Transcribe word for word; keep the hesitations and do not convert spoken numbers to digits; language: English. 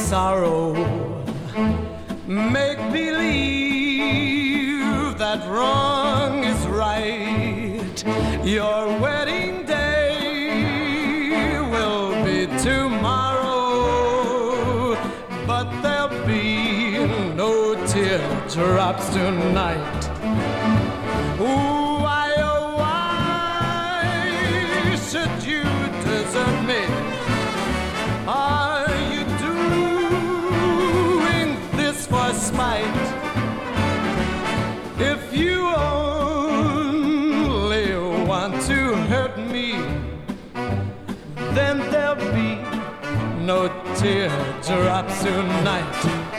sorrow. Make believe that wrong is right. Your wedding day will be tomorrow, but there'll be no teardrops tonight. Why, oh, why should you desert me? Are you doing this for spite? If you only want to hurt me, then there'll be no teardrops tonight.